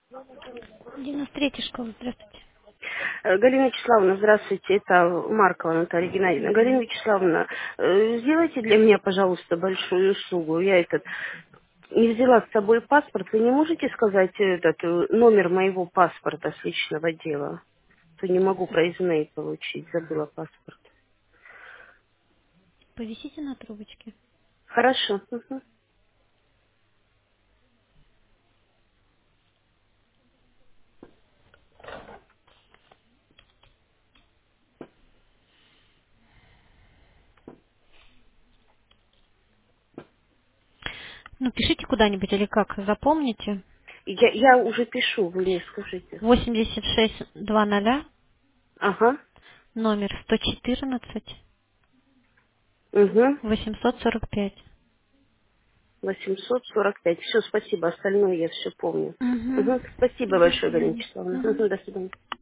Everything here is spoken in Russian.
93-я школа, здравствуйте. Галина Вячеславовна, здравствуйте, это Маркова Наталья Геннадьевна. Галина Вячеславовна, сделайте для меня, пожалуйста, большую услугу. Я не взяла с собой паспорт. Вы не можете сказать номер моего паспорта с личного дела? То не могу проездные получить, забыла паспорт. Повисите на трубочке. Хорошо. Мгм. Ну, пишите куда-нибудь или как, запомните. Я уже пишу, вы мне скажите. 8620, Ага. номер 114 Угу. 845. 845. Все, спасибо. Остальное я все помню. Угу. Угу. Спасибо До большое, Галина свидания. Вячеславовна. Угу. Мгм. До свидания.